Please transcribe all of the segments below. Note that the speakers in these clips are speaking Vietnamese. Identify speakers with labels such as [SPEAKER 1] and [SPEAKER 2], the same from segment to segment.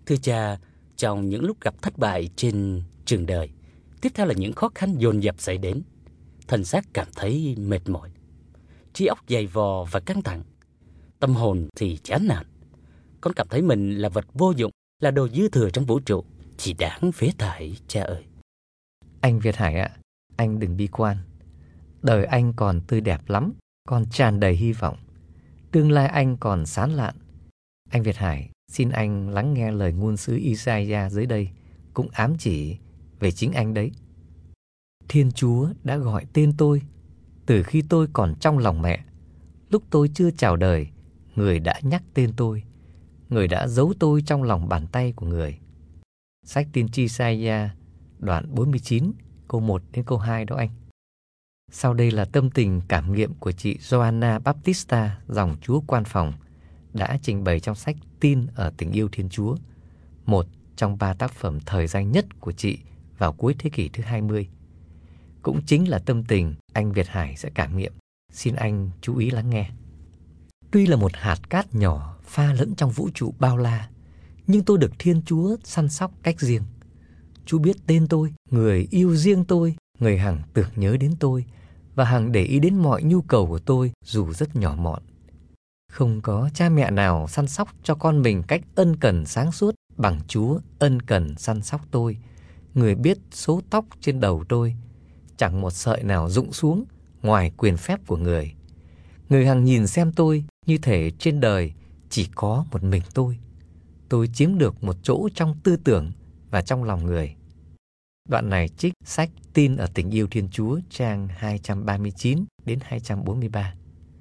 [SPEAKER 1] Thưa cha, trong những lúc gặp thất bại trên trường đời, tiếp theo là những khó khăn dồn dập xảy đến, thân xác cảm thấy mệt mỏi, trí óc dày vò và căng thẳng, tâm hồn thì chán nản. Con cảm thấy mình là vật vô dụng, là đồ dư thừa trong vũ trụ, chỉ đáng phế thải, cha ơi.
[SPEAKER 2] Anh Việt Hải ạ, anh đừng bi quan. Đời anh còn tươi đẹp lắm, còn tràn đầy hy vọng. Tương lai anh còn sáng lạn. Anh Việt Hải, xin anh lắng nghe lời ngôn sứ Isaiah dưới đây, cũng ám chỉ về chính anh đấy. Thiên Chúa đã gọi tên tôi từ khi tôi còn trong lòng mẹ. Lúc tôi chưa chào đời, Người đã nhắc tên tôi. Người đã giấu tôi trong lòng bàn tay của Người. Sách tiên tri Isaiah đoạn 49, câu 1 đến câu 2 đó anh. Sau đây là tâm tình cảm nghiệm của chị Joanna Baptista, dòng Chúa Quan Phòng, đã trình bày trong sách Tin ở Tình Yêu Thiên Chúa, một trong 3 tác phẩm thời danh nhất của chị vào cuối thế kỷ thứ 20. Cũng chính là tâm tình anh Việt Hải sẽ cảm nghiệm. Xin anh chú ý lắng nghe. Tuy là một hạt cát nhỏ pha lẫn trong vũ trụ bao la, nhưng tôi được Thiên Chúa săn sóc cách riêng. Chúa biết tên tôi, Người yêu riêng tôi, Người hằng tưởng nhớ đến tôi và hằng để ý đến mọi nhu cầu của tôi dù rất nhỏ mọn. Không có cha mẹ nào săn sóc cho con mình cách ân cần sáng suốt bằng Chúa ân cần săn sóc tôi. Người biết số tóc trên đầu tôi, chẳng một sợi nào rụng xuống ngoài quyền phép của Người. Người hằng nhìn xem tôi như thể trên đời chỉ có một mình tôi. Tôi chiếm được một chỗ trong tư tưởng và trong lòng Người. Đoạn này trích sách Tin ở Tình Yêu Thiên Chúa, trang 239 đến 243.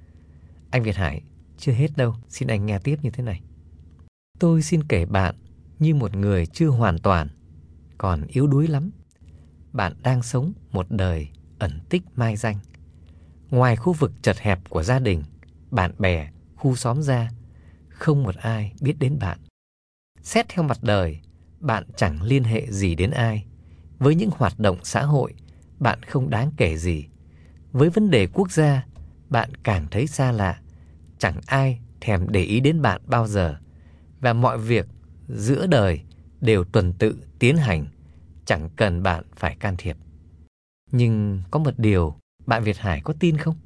[SPEAKER 2] Anh Việt Hải, chưa hết đâu, xin anh nghe tiếp như thế này. Tôi xin kể bạn như một người chưa hoàn toàn, còn yếu đuối lắm. Bạn đang sống một đời ẩn tích mai danh. Ngoài khu vực chật hẹp của gia đình, bạn bè, khu xóm ra, không một ai biết đến bạn. Xét theo mặt đời, bạn chẳng liên hệ gì đến ai. Với những hoạt động xã hội, bạn không đáng kể gì. Với vấn đề quốc gia, bạn càng thấy xa lạ. Chẳng ai thèm để ý đến bạn bao giờ. Và mọi việc giữa đời đều tuần tự tiến hành, chẳng cần bạn phải can thiệp. Nhưng có một điều, bạn Việt Hải có tin không?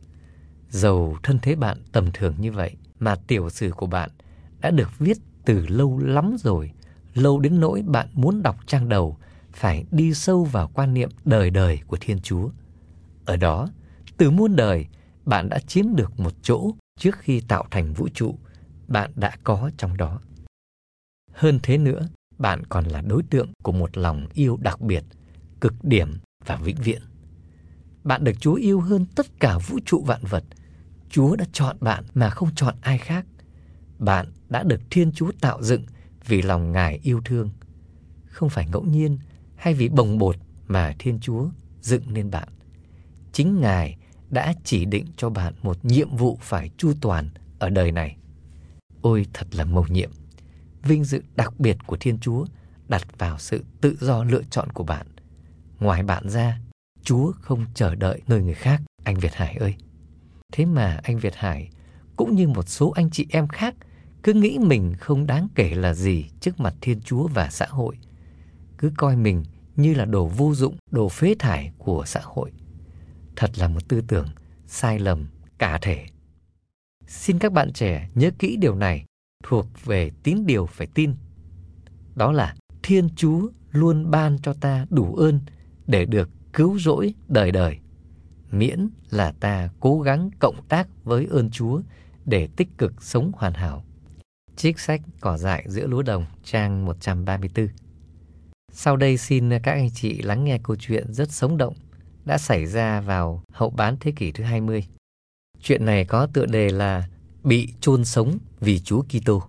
[SPEAKER 2] Dầu thân thế bạn tầm thường như vậy, mà tiểu sử của bạn đã được viết từ lâu lắm rồi, lâu đến nỗi bạn muốn đọc trang đầu phải đi sâu vào quan niệm đời đời của Thiên Chúa. Ở đó, từ muôn đời, bạn đã chiếm được một chỗ trước khi tạo thành vũ trụ, bạn đã có trong đó. Hơn thế nữa, bạn còn là đối tượng của một lòng yêu đặc biệt, cực điểm và vĩnh viễn. Bạn được Chúa yêu hơn tất cả vũ trụ vạn vật. Chúa đã chọn bạn mà không chọn ai khác. Bạn đã được Thiên Chúa tạo dựng vì lòng Ngài yêu thương. Không phải ngẫu nhiên hay vì bồng bột mà Thiên Chúa dựng nên bạn. Chính Ngài đã chỉ định cho bạn một nhiệm vụ phải chu toàn ở đời này. Ôi thật là mầu nhiệm, vinh dự đặc biệt của Thiên Chúa đặt vào sự tự do lựa chọn của bạn. Ngoài bạn ra, Chúa không chờ đợi nơi người khác, anh Việt Hải ơi. Thế mà anh Việt Hải, cũng như một số anh chị em khác, cứ nghĩ mình không đáng kể là gì trước mặt Thiên Chúa và xã hội. Cứ coi mình như là đồ vô dụng, đồ phế thải của xã hội. Thật là một tư tưởng sai lầm cả thể. Xin các bạn trẻ nhớ kỹ điều này thuộc về tín điều phải tin. Đó là Thiên Chúa luôn ban cho ta đủ ơn để được cứu rỗi đời đời, miễn là ta cố gắng cộng tác với ơn Chúa để tích cực sống hoàn hảo. Trích sách Cỏ dại giữa lúa đồng, trang 134. Sau đây xin các anh chị lắng nghe câu chuyện rất sống động đã xảy ra vào hậu bán thế kỷ thứ 20. Chuyện này có tựa đề là Bị chôn sống vì Chúa Kitô.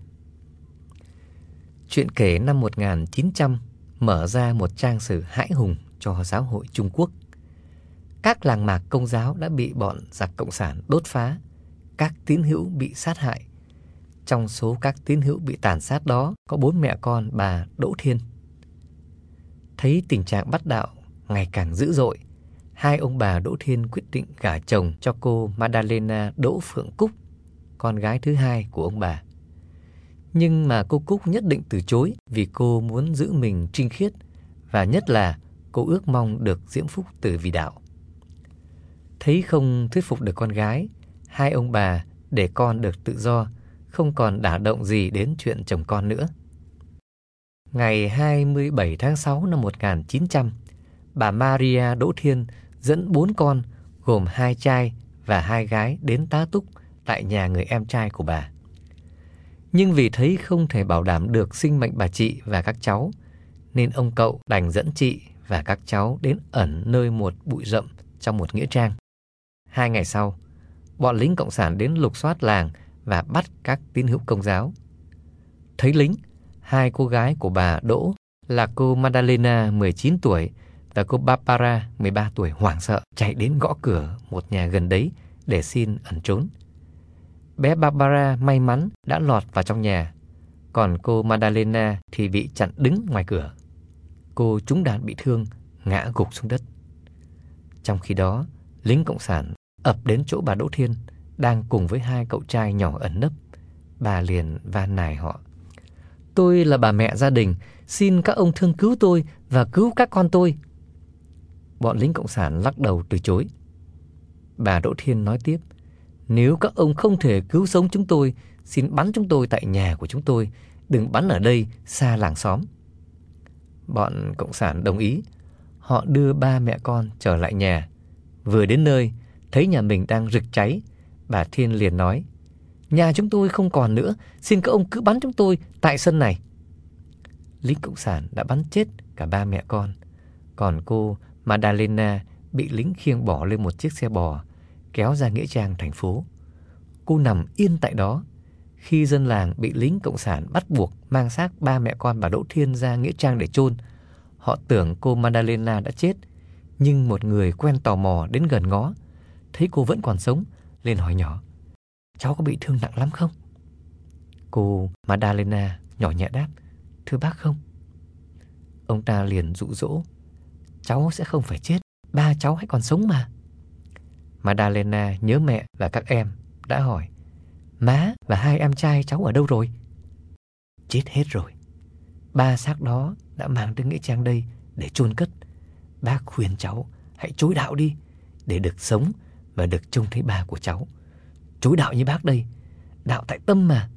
[SPEAKER 2] Chuyện kể năm 1900 mở ra một trang sử hãi hùng cho giáo hội Trung Quốc. Các làng mạc Công giáo đã bị bọn giặc cộng sản đốt phá, các tín hữu bị sát hại. Trong số các tín hữu bị tàn sát đó có 4 mẹ con bà Đỗ Thiên. Thấy tình trạng bắt đạo ngày càng dữ dội, hai ông bà Đỗ Thiên quyết định gả chồng cho cô Madalena Đỗ Phượng Cúc, con gái thứ hai của ông bà. Nhưng mà cô Cúc nhất định từ chối vì cô muốn giữ mình trinh khiết, và nhất là cô ước mong được diễm phúc từ vì đạo. Thấy không thuyết phục được con gái, hai ông bà để con được tự do, không còn đả động gì đến chuyện chồng con nữa. Ngày 27 tháng 6 năm 1900, bà Maria Đỗ Thiên dẫn 4 con gồm 2 trai và 2 gái đến tá túc tại nhà người em trai của bà. Nhưng vì thấy không thể bảo đảm được sinh mệnh bà chị và các cháu, nên ông cậu đành dẫn chị và các cháu đến ẩn nơi một bụi rậm trong một nghĩa trang. 2 ngày sau, bọn lính cộng sản đến lục soát làng và bắt các tín hữu Công giáo. Thấy lính, 2 cô gái của bà Đỗ là cô Madalena 19 tuổi và cô Barbara 13 tuổi hoảng sợ chạy đến gõ cửa một nhà gần đấy để xin ẩn trốn. Bé Barbara may mắn đã lọt vào trong nhà, còn cô Madalena thì bị chặn đứng ngoài cửa. Cô trúng đạn bị thương, ngã gục xuống đất. Trong khi đó, lính cộng sản ập đến chỗ bà Đỗ Thiên đang cùng với 2 cậu trai nhỏ ẩn nấp. Bà liền van nài họ: "Tôi là bà mẹ gia đình, xin các ông thương cứu tôi và cứu các con tôi." Bọn lính cộng sản lắc đầu từ chối. Bà Đỗ Thiên nói tiếp: "Nếu các ông không thể cứu sống chúng tôi, xin bắn chúng tôi tại nhà của chúng tôi, đừng bắn ở đây xa làng xóm." Bọn cộng sản đồng ý. Họ đưa 3 mẹ con trở lại nhà. Vừa đến nơi, thấy nhà mình đang rực cháy, bà Thiên liền nói: "Nhà chúng tôi không còn nữa, xin các ông cứ bắn chúng tôi tại sân này." Lính cộng sản đã bắn chết cả 3 mẹ con, còn cô Madalena bị lính khiêng bỏ lên một chiếc xe bò, kéo ra nghĩa trang thành phố. Cô nằm yên tại đó. Khi dân làng bị lính cộng sản bắt buộc mang xác 3 mẹ con bà Đỗ Thiên ra nghĩa trang để chôn, họ tưởng cô Madalena đã chết. Nhưng một người quen tò mò đến gần ngó, thấy cô vẫn còn sống, lên hỏi nhỏ: "Cháu có bị thương nặng lắm không?" Cô Madalena nhỏ nhẹ đáp: "Thưa bác, không." Ông ta liền dụ dỗ: "Cháu sẽ không phải chết, ba cháu hãy còn sống mà." Madalena nhớ mẹ và các em, đã hỏi: "Má và 2 em trai cháu ở đâu rồi?" "Chết hết rồi. 3 xác đó đã mang đến nghĩa trang đây để chôn cất. Bác khuyên cháu hãy chối đạo đi, để được sống và được trông thấy ba của cháu. Chối đạo như bác đây, đạo tại tâm mà."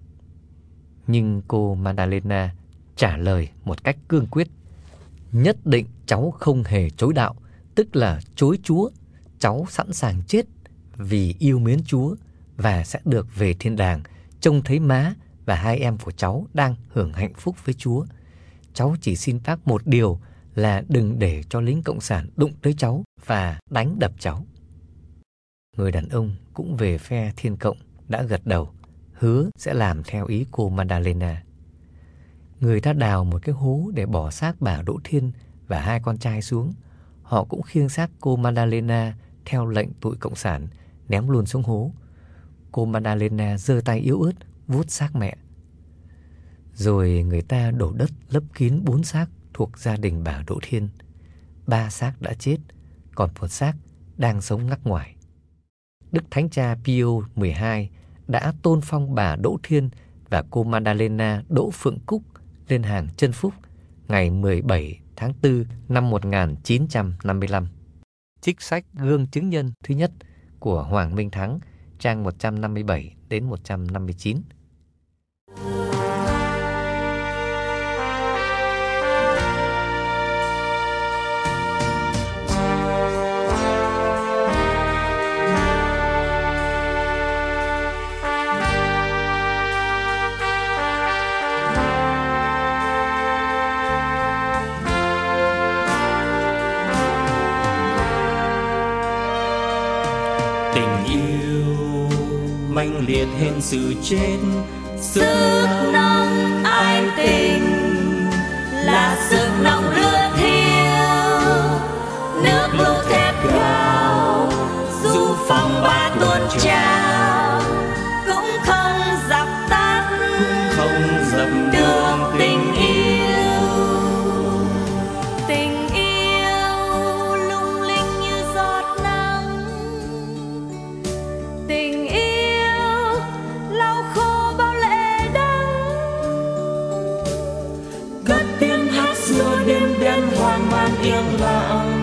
[SPEAKER 2] Nhưng cô Madalena trả lời một cách cương quyết: "Nhất định cháu không hề chối đạo, tức là chối Chúa. Cháu sẵn sàng chết vì yêu mến Chúa và sẽ được về thiên đàng, trông thấy má và 2 em của cháu đang hưởng hạnh phúc với Chúa. Cháu chỉ xin bác một điều là đừng để cho lính cộng sản đụng tới cháu và đánh đập cháu." Người đàn ông cũng về phe Thiên Cộng đã gật đầu, hứa sẽ làm theo ý cô Madalena. Người ta đào một cái hố để bỏ xác bà Đỗ Thiên và 2 con trai xuống. Họ cũng khiêng xác cô Madalena theo lệnh tụi cộng sản ném luôn xuống hố. Cô Madalena giơ tay yếu ớt vuốt xác mẹ. Rồi người ta đổ đất lấp kín 4 xác thuộc gia đình bà Đỗ Thiên. 3 xác đã chết, còn 1 xác đang sống ngắc ngoài. Đức Thánh Cha Pio XII đã tôn phong bà Đỗ Thiên và cô Madalena Đỗ Phượng Cúc lên hàng chân phúc ngày 17 tháng 4 năm 1955. Trích sách Gương Chứng Nhân thứ nhất của Hoàng Minh Thắng, trang 157 đến 159.
[SPEAKER 3] Tình yêu mãnh liệt hơn sự chết,
[SPEAKER 4] Sức nóng ái tình là sức nóng lửa thiêu, nước lũ thét gào dù phong ba tuôn trào cũng không dập tắt
[SPEAKER 3] không dập
[SPEAKER 4] đường tình yêu. Tình yêu lung linh như giọt nắng, tình yêu lau khô bao lệ đắng,
[SPEAKER 3] gian man yên lặng.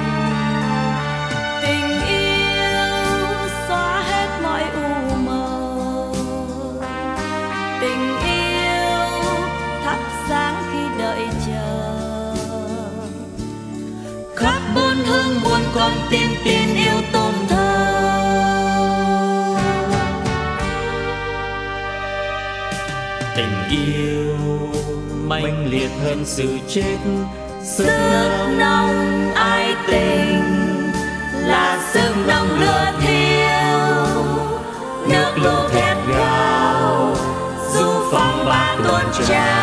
[SPEAKER 4] Tình yêu xóa hết mọi u mờ, tình yêu thắp sáng khi đợi chờ.
[SPEAKER 3] Khắp bốn hướng muôn con tim tin yêu tôn thờ. Tình yêu mãnh liệt hơn sự chết,
[SPEAKER 4] Sức nóng ái tình là sức nóng lửa thiêu, nước lũ thét gào, du phong ba tuôn trào.